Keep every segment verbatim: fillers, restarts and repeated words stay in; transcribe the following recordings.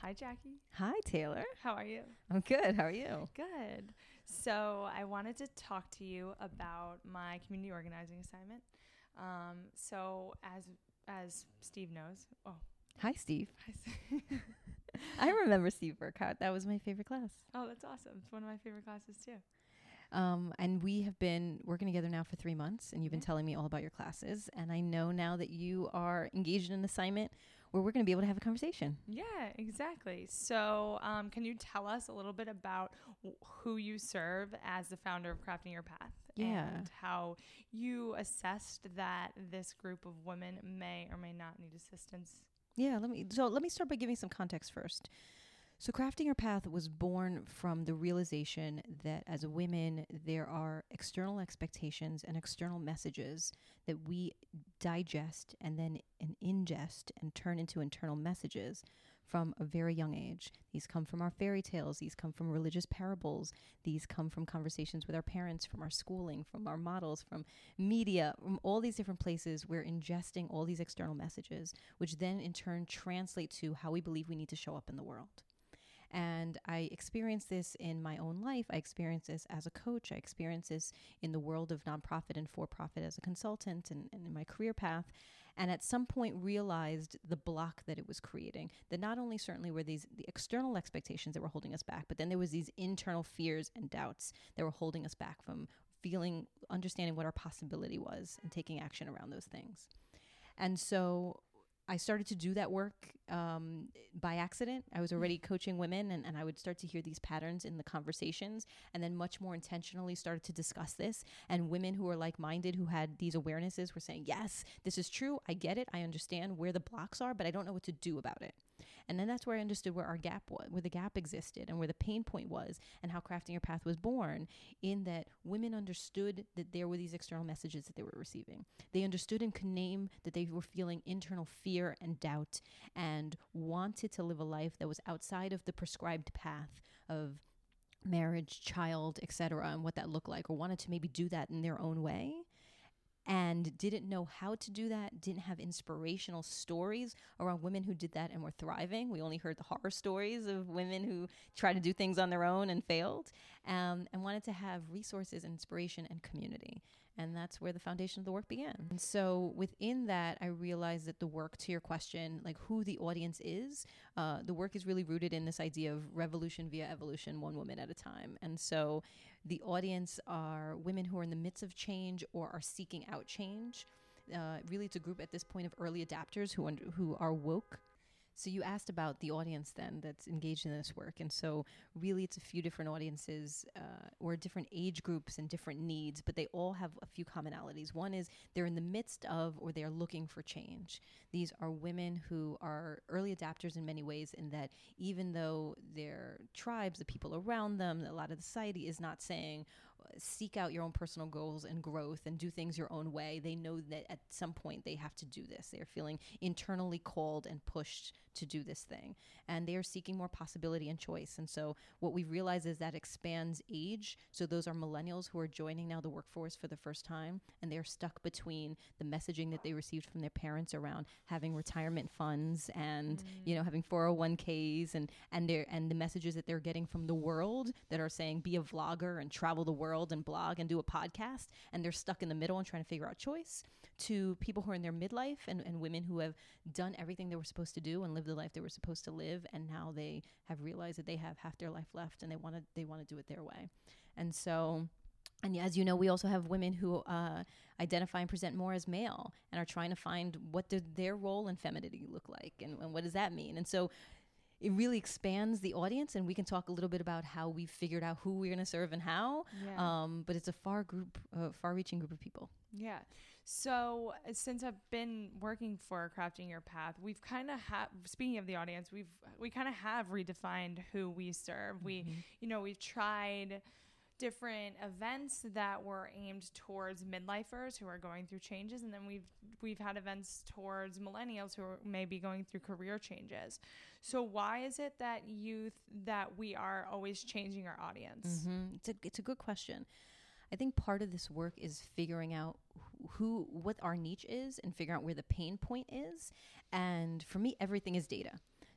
Hi, Jackie. Hi, Taylor. How are you? I'm good. How are you? Good. So I wanted to talk to you about my community organizing assignment. Um, so as as Steve knows, oh, Hi, Steve. I see. I remember Steve Burkhardt. That was my favorite class. Oh, that's awesome. It's one of my favorite classes too. Um, and we have been working together now for three months, and you've been Yeah. telling me all about your classes. And I know now that you are engaged in an assignment where we're going to be able to have a conversation. Yeah, exactly. So, um, can you tell us a little bit about w- who you serve as the founder of Crafting Your Path, Yeah. and how you assessed that this group of women may or may not need assistance? Yeah, let me so let me start by giving some context first. So Crafting Your Path was born from the realization that as women, there are external expectations and external messages that we digest and then and ingest and turn into internal messages from a very young age. These come from our fairy tales. These come from religious parables. These come from conversations with our parents, from our schooling, from our models, from media, from all these different places. We're ingesting all these external messages, which then in turn translate to how we believe we need to show up in the world. And I experienced this in my own life. I experienced this as a coach. I experienced this in the world of nonprofit and for-profit as a consultant and, and in my career path. And at some point realized the block that it was creating. That not only certainly were these the external expectations that were holding us back, but then there was these internal fears and doubts that were holding us back from feeling, understanding what our possibility was and taking action around those things. And so I started to do that work um, by accident. I was already coaching women, and, and I would start to hear these patterns in the conversations, and then much more intentionally started to discuss this. And women who were like-minded, who had these awarenesses, were saying, yes, this is true. I get it. I understand where the blocks are, but I don't know what to do about it. And then that's where I understood where our gap was, where the gap existed, and where the pain point was, and how Crafting Your Path was born, in that women understood that there were these external messages that they were receiving. They understood and could name that they were feeling internal fear and doubt and wanted to live a life that was outside of the prescribed path of marriage, child, et cetera, and what that looked like, or wanted to maybe do that in their own way, and didn't know how to do that, didn't have inspirational stories around women who did that and were thriving. We only heard the horror stories of women who tried to do things on their own and failed, um, and wanted to have resources, inspiration, and community. And that's where the foundation of the work began. And so within that, I realized that the work, to your question, like who the audience is, uh, the work is really rooted in this idea of revolution via evolution, one woman at a time. And so the audience are women who are in the midst of change or are seeking out change. Uh, really, it's a group at this point of early adapters who under, who are woke. So you asked about the audience then that's engaged in this work. And so really it's a few different audiences uh, or different age groups and different needs, but they all have a few commonalities. One is they're in the midst of or they're looking for change. These are women who are early adapters in many ways, in that even though their tribes, the people around them, a lot of the society is not saying seek out your own personal goals and growth and do things your own way, they know that at some point they have to do this. They are feeling internally called and pushed to do this thing, and they are seeking more possibility and choice. And so what we realize is that expands age. So those are millennials who are joining now the workforce for the first time, and they're stuck between the messaging that they received from their parents around having retirement funds and mm. you know having four oh one k's, and and their and the messages that they're getting from the world that are saying be a vlogger and travel the world and blog and do a podcast, and they're stuck in the middle and trying to figure out choice, to people who are in their midlife and, and women who have done everything they were supposed to do and live the life they were supposed to live, and now they have realized that they have half their life left and they want to they want to do it their way. And so And as you know, we also have women who uh, identify and present more as male and are trying to find what did their role in femininity look like, and, and what does that mean. And so it really expands the audience, and we can talk a little bit about how we figured out who we're going to serve and how. Yeah. Um, but it's a far group, uh, far-reaching group of people. Yeah. So since I've been working for Crafting Your Path, we've kind of have, speaking of the audience, we've, we kind of have redefined who we serve. Mm-hmm. We, you know, we've tried different events that were aimed towards midlifers who are going through changes, and then we've we've had events towards millennials who are maybe going through career changes. So why is it that youth that we are always changing our audience? Mm-hmm. It's a it's a good question. I think part of this work is figuring out who, what our niche is and figuring out where the pain point is. And for me, everything is data.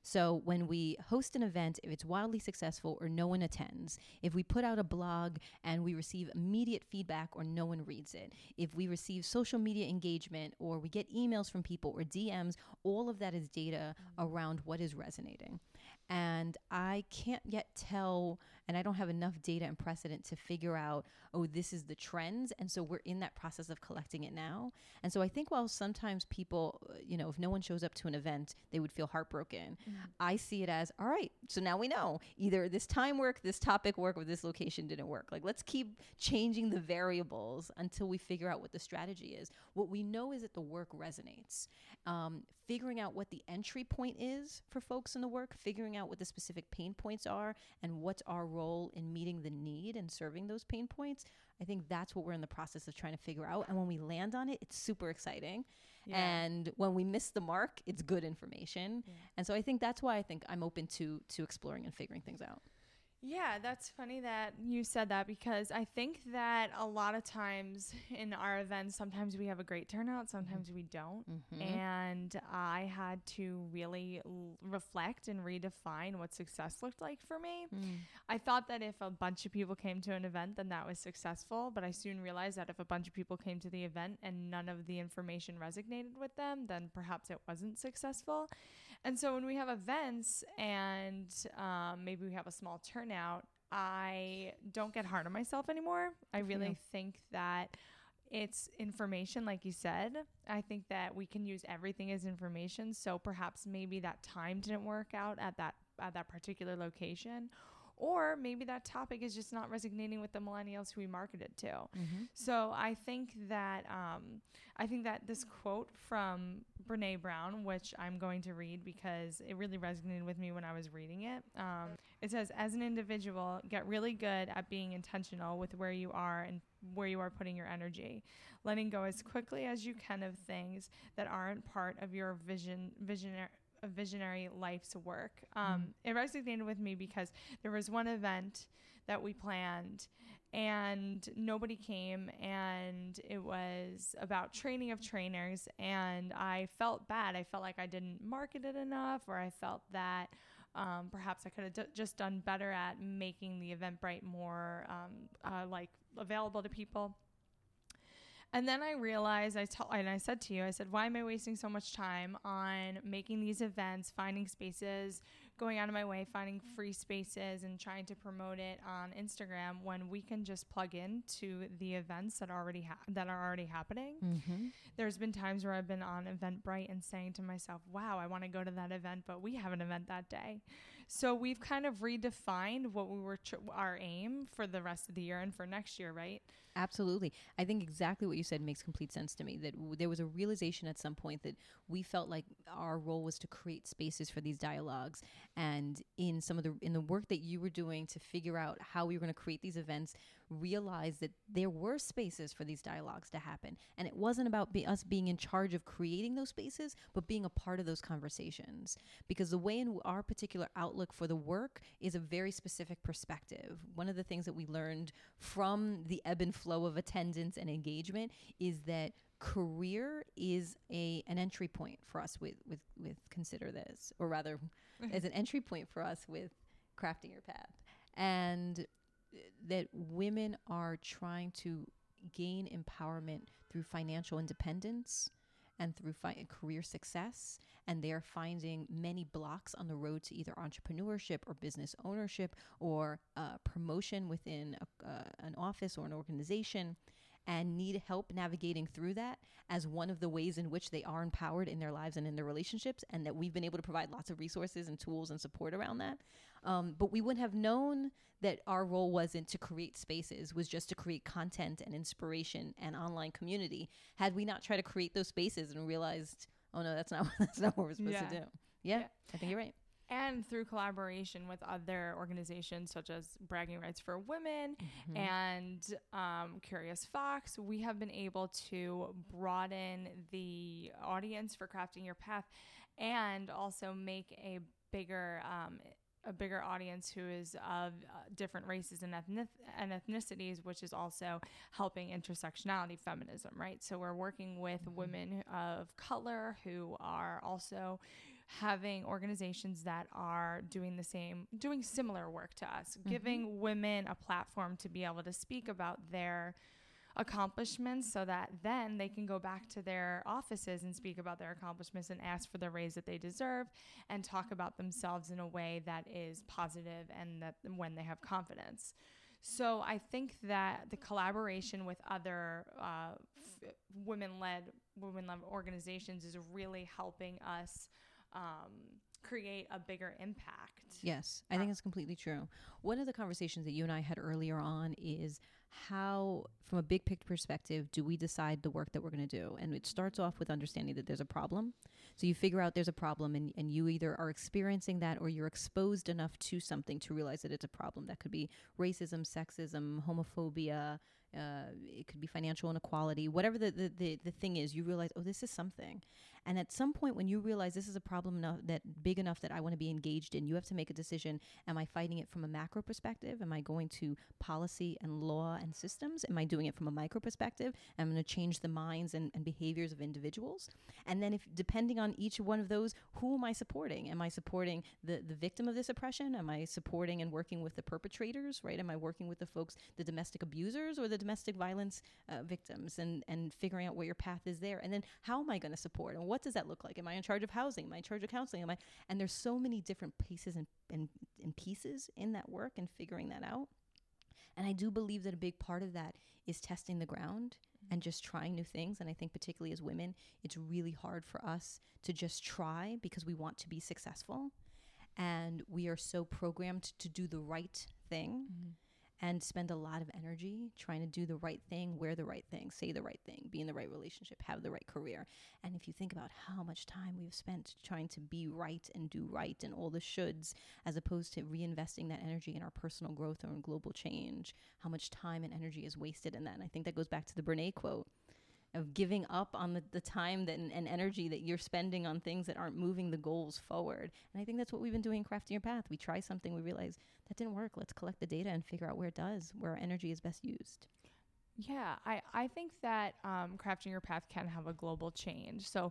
So when we host an event, if it's wildly successful or no one attends, if we put out a blog and we receive immediate feedback or no one reads it, if we receive social media engagement or we get emails from people or D Ms, all of that is data mm-hmm. around what is resonating. And I can't yet tell, and I don't have enough data and precedent to figure out, oh, this is the trends. And so we're in that process of collecting it now. And so I think while sometimes people, you know, if no one shows up to an event, they would feel heartbroken. Mm-hmm. I see it as, all right, so now we know either this time worked, this topic worked, or this location didn't work. Like, let's keep changing the variables until we figure out what the strategy is. What we know is that the work resonates. Um, figuring out what the entry point is for folks in the work, figuring out what the specific pain points are and what's our role in meeting the need and serving those pain points. I think that's what we're in the process of trying to figure out. And when we land on it, it's super exciting. Yeah. And when we miss the mark, it's good information. Yeah. And so I think that's why I think I'm open to to exploring and figuring things out. Yeah, that's funny that you said that, because I think that a lot of times in our events, sometimes we have a great turnout, sometimes mm-hmm. we don't. Mm-hmm. And I had to really l- reflect and redefine what success looked like for me. Mm. I thought that if a bunch of people came to an event, then that was successful. But I soon realized that if a bunch of people came to the event and none of the information resonated with them, then perhaps it wasn't successful. And so when we have events and um, maybe we have a small turnout, I don't get hard on myself anymore. I really yeah. think that it's information, like you said. I think that we can use everything as information. So perhaps maybe that time didn't work out at that at that particular location. Or maybe that topic is just not resonating with the millennials who we marketed to. Mm-hmm. So I think that um, I think that this quote from Brene Brown, which I'm going to read because it really resonated with me when I was reading it. Um, it says, as an individual, get really good at being intentional with where you are and where you are putting your energy, letting go as quickly as you can of things that aren't part of your vision, visionary, a visionary life's work. Um, mm. It resonated with me because there was one event that we planned and nobody came, and it was about training of trainers, and I felt bad. I felt like I didn't market it enough, or I felt that um, perhaps I could have d- just done better at making the Eventbrite more um, uh, like available to people. And then I realized, I told, and I said to you, I said, why am I wasting so much time on making these events, finding spaces, going out of my way, finding free spaces and trying to promote it on Instagram when we can just plug in to the events that are already ha- that are already happening. Mm-hmm. There's been times where I've been on Eventbrite and saying to myself, wow, I want to go to that event, but we have an event that day. So we've kind of redefined what we were tr- our aim for the rest of the year and for next year, right? Absolutely. I think exactly what you said makes complete sense to me, that w- there was a realization at some point that we felt like our role was to create spaces for these dialogues. And in some of the in the work that you were doing to figure out how we were going to create these events, realize that there were spaces for these dialogues to happen. And it wasn't about be- us being in charge of creating those spaces, but being a part of those conversations. Because the way in our particular outlook for the work is a very specific perspective. One of the things that we learned from the ebb and flow of attendance and engagement is that career is a an entry point for us with with with Consider This, or rather as an entry point for us with Crafting Your Path. And that women are trying to gain empowerment through financial independence and through fi- career success, and they're finding many blocks on the road to either entrepreneurship or business ownership or uh, promotion within a, uh, an office or an organization, and need help navigating through that as one of the ways in which they are empowered in their lives and in their relationships, and that we've been able to provide lots of resources and tools and support around that. Um, but we wouldn't have known that our role wasn't to create spaces, was just to create content and inspiration and online community, had we not tried to create those spaces and realized, oh no, that's not that's not what we're supposed yeah. to do. Yeah, yeah, I think you're right. And through collaboration with other organizations such as Bragging Rights for Women mm-hmm. and um, Curious Fox, we have been able to broaden the audience for Crafting Your Path, and also make a bigger um, a bigger audience who is of uh, different races and, ethnic- and ethnicities, which is also helping intersectionality feminism, right? So we're working with mm-hmm. women of color who are also having organizations that are doing the same, doing similar work to us, Mm-hmm. giving women a platform to be able to speak about their accomplishments so that then they can go back to their offices and speak about their accomplishments and ask for the raise that they deserve and talk about themselves in a way that is positive and that when they have confidence. So I think that the collaboration with other uh, f- women-led women-led organizations is really helping us um, create a bigger impact. Yes, I think it's completely true. One of the conversations that you and I had earlier on is how, from a big picture perspective, do we decide the work that we're going to do? And it starts off with understanding that there's a problem. So you figure out there's a problem, and, and you either are experiencing that or you're exposed enough to something to realize that it's a problem. That could be racism, sexism, homophobia. Uh, it could be financial inequality, whatever the, the, the, the thing is, you realize, oh, this is something. And at some point when you realize this is a problem enough, that big enough that I want to be engaged in, you have to make a decision. Am I fighting it from a macro perspective? Am I going to policy and law and systems? Am I doing it from a micro perspective? I'm going to change the minds and, and behaviors of individuals. And then if depending on each one of those, who am I supporting? Am I supporting the, the victim of this oppression? Am I supporting and working with the perpetrators, right? Am I working with the folks, the domestic abusers or the domestic violence uh, victims, and, and figuring out where your path is there? And then how am I going to support? And what does that look like? Am I in charge of housing? Am I in charge of counseling? Am I? And there's so many different pieces and, and, and pieces in that work and figuring that out. And I do believe that a big part of that is testing the ground and just trying new things. And I think particularly as women, it's really hard for us to just try because we want to be successful. And we are so programmed to do the right thing. Mm-hmm. And spend a lot of energy trying to do the right thing, wear the right thing, say the right thing, be in the right relationship, have the right career. And if you think about how much time we've spent trying to be right and do right and all the shoulds, as opposed to reinvesting that energy in our personal growth or in global change, how much time and energy is wasted in that. And I think that goes back to the Brene quote of giving up on the, the time that and, and energy that you're spending on things that aren't moving the goals forward. And I think that's what we've been doing in Crafting Your Path. We try something, we realize that didn't work. Let's collect the data and figure out where it does, where our energy is best used. Yeah, I, I think that um, Crafting Your Path can have a global change. So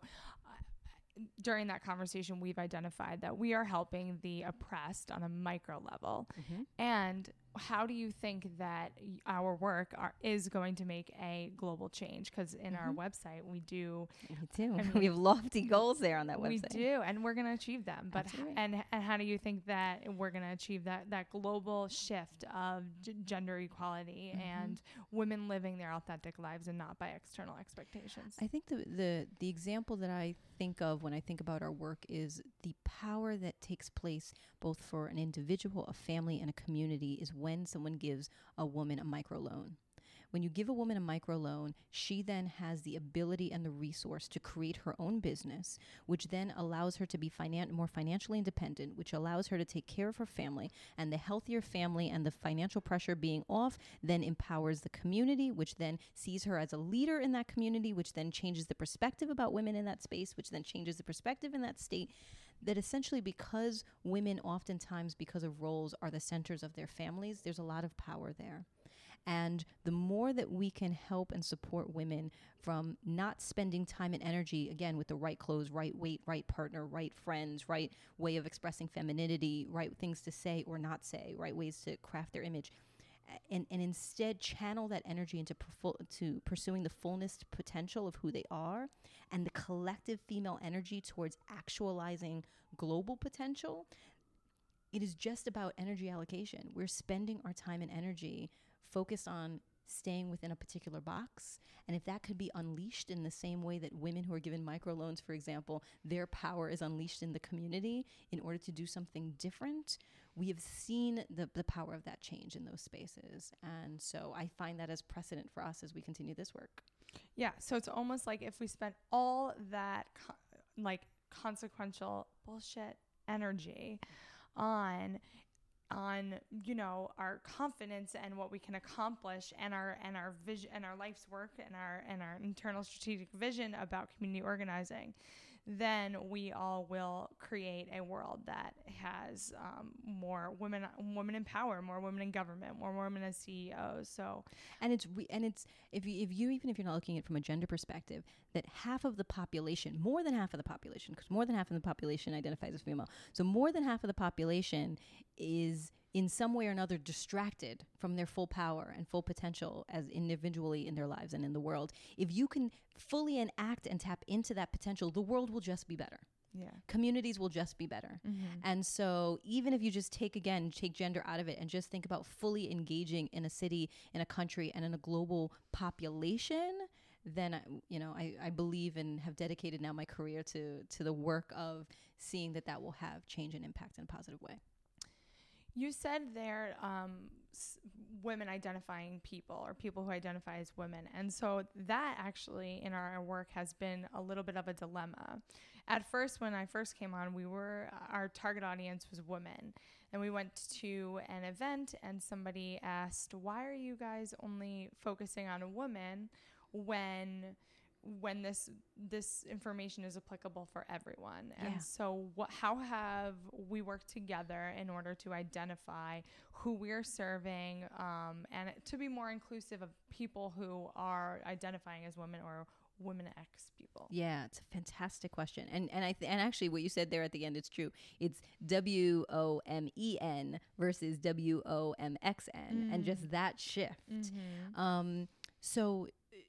uh, during that conversation, we've identified that we are helping the oppressed on a micro level. Mm-hmm. And how do you think that our work are, is going to make a global change? Because in mm-hmm. our website, we do. We do. I mean, we have lofty goals there on that we website. We do, and we're going to achieve them. But h- and and how do you think that we're going to achieve that that global shift of g- gender equality mm-hmm. and women living their authentic lives and not by external expectations? I think the the the example that I think of when I think about our work is the power that takes place both for an individual, a family, and a community is when someone gives a woman a microloan. When you give a woman a microloan, she then has the ability and the resource to create her own business, which then allows her to be finan- more financially independent, which allows her to take care of her family. And the healthier family and the financial pressure being off then empowers the community, which then sees her as a leader in that community, which then changes the perspective about women in that space, which then changes the perspective in that state. That essentially, because women oftentimes, because of roles, are the centers of their families, there's a lot of power there. And the more that we can help and support women from not spending time and energy, again, with the right clothes, right weight, right partner, right friends, right way of expressing femininity, right things to say or not say, right ways to craft their image, and, and instead channel that energy into perfu- to pursuing the fullness potential of who they are, and the collective female energy towards actualizing global potential. It is just about energy allocation. We're spending our time and energy focused on staying within a particular box. And if that could be unleashed in the same way that women who are given microloans, for example, their power is unleashed in the community in order to do something different, we have seen the, the power of that change in those spaces. And so I find that as precedent for us as we continue this work. Yeah. So it's almost like if we spent all that co- like consequential bullshit energy on on you know our confidence and what we can accomplish and our and our vision and our life's work and our and our internal strategic vision about community organizing, then we all will create a world that has um, more women, women in power, more women in government, more women as C E Os. So, and it's re- and it's if you if you even if you're not looking at it from a gender perspective, that half of the population, more than half of the population, because more than half of the population identifies as female, so more than half of the population is in some way or another distracted from their full power and full potential as individually in their lives and in the world. If you can fully enact and tap into that potential, the world will just be better. Yeah. Communities will just be better. Mm-hmm. And so even if you just take, again, take gender out of it and just think about fully engaging in a city, in a country, and in a global population, then, I, you know, I, I believe and have dedicated now my career to, to the work of seeing that that will have change and impact in a positive way. You said there um, s- women identifying people or people who identify as women. And so that actually in our work has been a little bit of a dilemma. At first, when I first came on, we were, our target audience was women. And we went to an event and somebody asked, why are you guys only focusing on a woman when when this this information is applicable for everyone? Yeah. And so what, how have we worked together in order to identify who we're serving um, and to be more inclusive of people who are identifying as women or women X people? Yeah, it's a fantastic question. And and I th- and actually what you said there at the end, it's true. It's W O M E N versus W O M X N, Mm. and just that shift. Mm-hmm. Um, so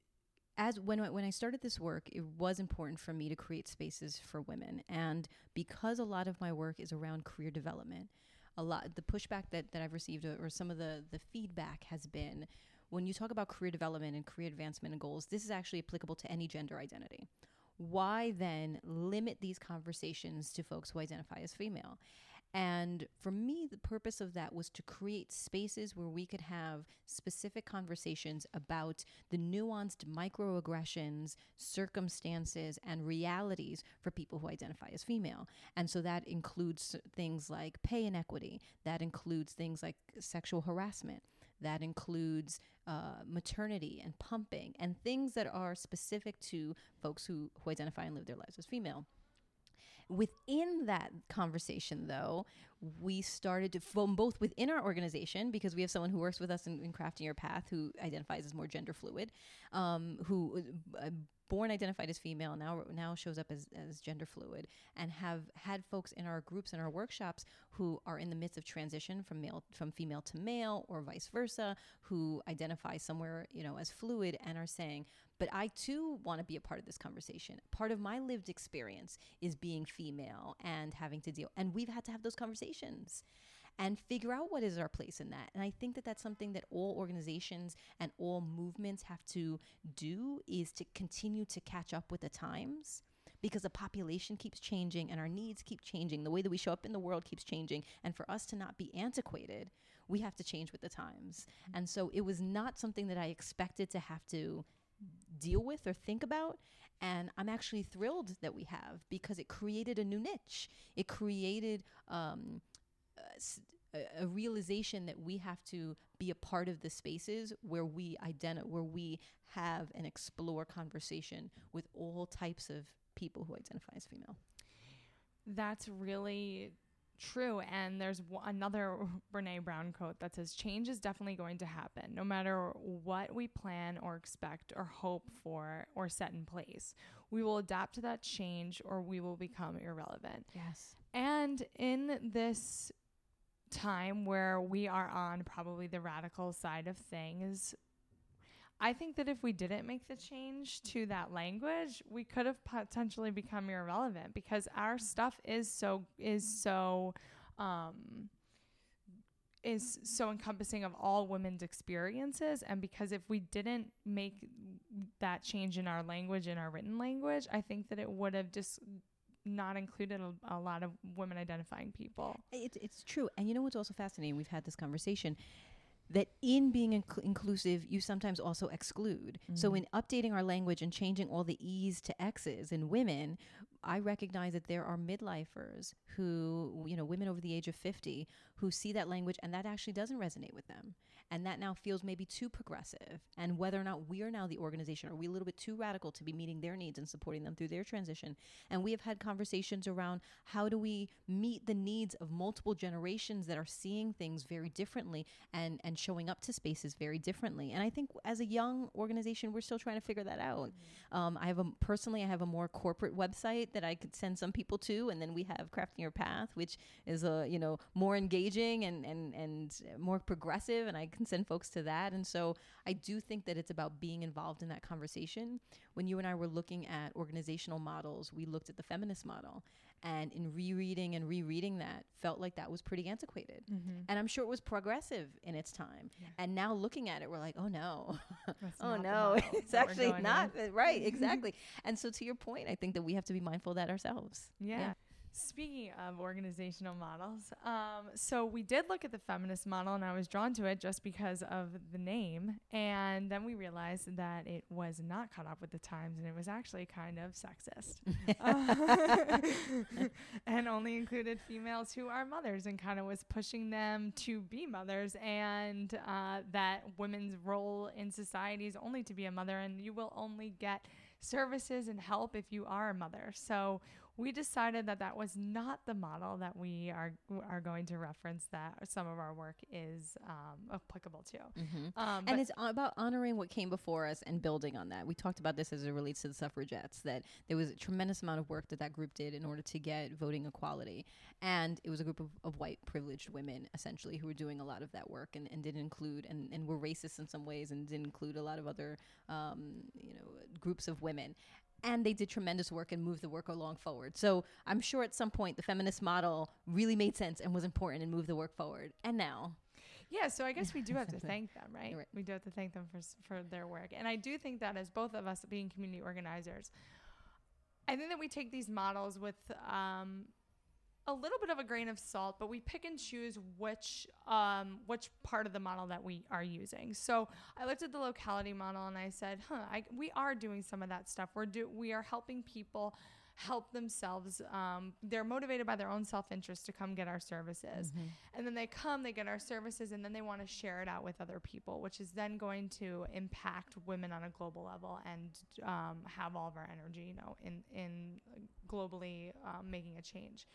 as when I, when I started this work, it was important for me to create spaces for women. And because a lot of my work is around career development, a lot the pushback that, that I've received or, or some of the, the feedback has been, when you talk about career development and career advancement and goals, this is actually applicable to any gender identity. Why then limit these conversations to folks who identify as female? And for me, the purpose of that was to create spaces where we could have specific conversations about the nuanced microaggressions, circumstances, and realities for people who identify as female. And so that includes things like pay inequity. That includes things like sexual harassment. That includes uh, maternity and pumping and things that are specific to folks who, who identify and live their lives as female. Within that conversation, though, we started to, from both within our organization, because we have someone who works with us in, in Crafting Your Path who identifies as more gender fluid, um, who uh, born identified as female, now now shows up as, as gender fluid, and have had folks in our groups and our workshops who are in the midst of transition from male from female to male or vice versa, who identify somewhere, you know, as fluid and are saying, but I too want to be a part of this conversation. Part of my lived experience is being female and having to deal, and we've had to have those conversations and figure out what is our place in that. And I think that that's something that all organizations and all movements have to do, is to continue to catch up with the times, because the population keeps changing and our needs keep changing. The way that we show up in the world keeps changing. And for us to not be antiquated, we have to change with the times. Mm-hmm. And so it was not something that I expected to have to deal with or think about. And I'm actually thrilled that we have, because it created a new niche. It created um, a, a realization that we have to be a part of the spaces where we identi- where we have and explore conversation with all types of people who identify as female. That's really true. And there's w- another Brene Brown quote that says, change is definitely going to happen no matter what we plan or expect or hope for or set in place. We will adapt to that change or we will become irrelevant. Yes. And in this time where we are on probably the radical side of things, I think that if we didn't make the change to that language, we could have potentially become irrelevant, because our stuff is so is so um, is so encompassing of all women's experiences. And because if we didn't make that change in our language, in our written language, I think that it would have just not included a, a lot of women identifying people. It's it's true. And you know what's also fascinating? We've had this conversation, that in being inc- inclusive, you sometimes also exclude. Mm-hmm. So in updating our language and changing all the E's to X's in women, I recognize that there are midlifers who, you know, women over the age of fifty who see that language and that actually doesn't resonate with them. And that now feels maybe too progressive. And whether or not we are now the organization, are we a little bit too radical to be meeting their needs and supporting them through their transition? And we have had conversations around how do we meet the needs of multiple generations that are seeing things very differently and, and showing up to spaces very differently. And I think as a young organization, we're still trying to figure that out. Mm-hmm. Um, I have a, personally, I have a more corporate website that I could send some people to. And then we have Crafting Your Path, which is a, you know, more engaging and, and, and more progressive. And I can send folks to that. And so I do think that it's about being involved in that conversation. When you and I were looking at organizational models, we looked at the feminist model. And in rereading and rereading that, felt like that was pretty antiquated. Mm-hmm. And I'm sure it was progressive in its time. Yeah. And now looking at it, we're like, oh no, oh no, it's actually not with. Right, exactly. And so to your point, I think that we have to be mindful of that ourselves. Yeah. yeah. Speaking of organizational models, um, so we did look at the feminist model, and I was drawn to it just because of the name. And then we realized that it was not caught up with the times, and it was actually kind of sexist. uh, and only included females who are mothers, and kind of was pushing them to be mothers, and uh, that women's role in society is only to be a mother, and you will only get services and help if you are a mother. So we decided that that was not the model that we are are going to reference, that some of our work is um, applicable to. Mm-hmm. Um, and it's about honoring what came before us and building on that. We talked about this as it relates to the suffragettes, that there was a tremendous amount of work that that group did in order to get voting equality. And it was a group of, of white privileged women, essentially, who were doing a lot of that work and, and didn't include, and, and were racist in some ways, and didn't include a lot of other, um, you know, groups of women. And they did tremendous work and moved the work along forward. So I'm sure at some point the feminist model really made sense and was important and moved the work forward. And now. Yeah, so I guess we do have to thank them, right? right? We do have to thank them for for their work. And I do think that as both of us being community organizers, I think that we take these models with um, a little bit of a grain of salt, but we pick and choose which um, which part of the model that we are using. So I looked at the locality model and I said, huh, I, we are doing some of that stuff. We're do we are helping people help themselves. Um, they're motivated by their own self-interest to come get our services. Mm-hmm. And then they come, they get our services, and then they want to share it out with other people, which is then going to impact women on a global level and um, have all of our energy, you know, in, in globally um, making a change.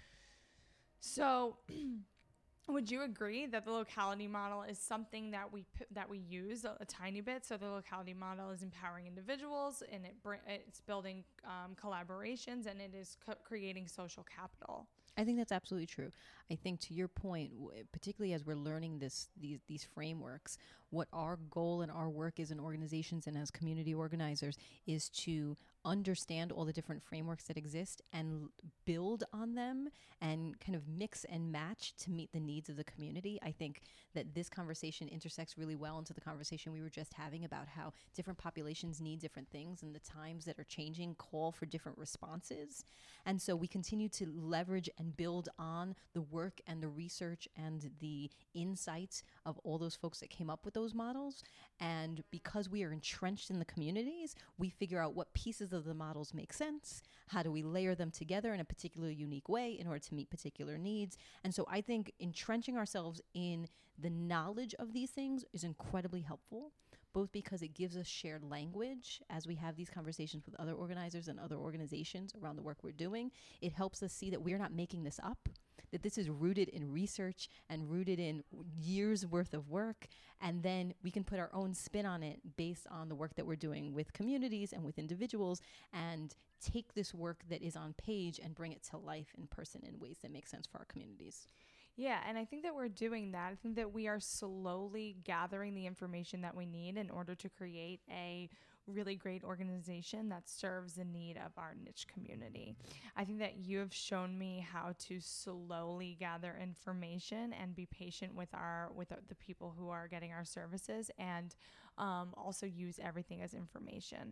So would you agree that the locality model is something that we p- that we use a, a tiny bit? So the locality model is empowering individuals, and it br- it's building um, collaborations, and it is co- creating social capital. I think that's absolutely true. I think to your point, w- particularly as we're learning this these these frameworks, what our goal and our work is in organizations and as community organizers is to understand all the different frameworks that exist and l- build on them and kind of mix and match to meet the needs of the community. I think that this conversation intersects really well into the conversation we were just having about how different populations need different things, and the times that are changing call for different responses. And so we continue to leverage and build on the work and the research and the insights of all those folks that came up with those models. And because we are entrenched in the communities, we figure out what pieces of the models make sense. How do we layer them together in a particular unique way in order to meet particular needs? And so I think entrenching ourselves in the knowledge of these things is incredibly helpful, both because it gives us shared language as we have these conversations with other organizers and other organizations around the work we're doing. It helps us see that we're not making this up, that this is rooted in research and rooted in years worth of work. And then we can put our own spin on it based on the work that we're doing with communities and with individuals, and take this work that is on page and bring it to life in person in ways that make sense for our communities. Yeah, and I think that we're doing that. I think that we are slowly gathering the information that we need in order to create a really great organization that serves the need of our niche community. I think that you have shown me how to slowly gather information and be patient with our with the people who are getting our services, and um, also use everything as information.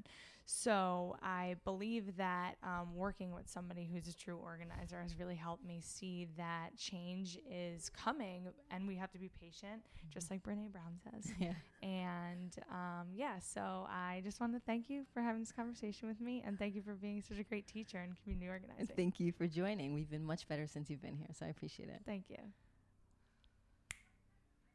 So I believe that um, working with somebody who's a true organizer has really helped me see that change is coming, and we have to be patient, mm-hmm. just like Brene Brown says. Yeah. And um, yeah, so I just want to thank you for having this conversation with me, and thank you for being such a great teacher in community organizing. Thank you for joining. We've been much better since you've been here, so I appreciate it. Thank you.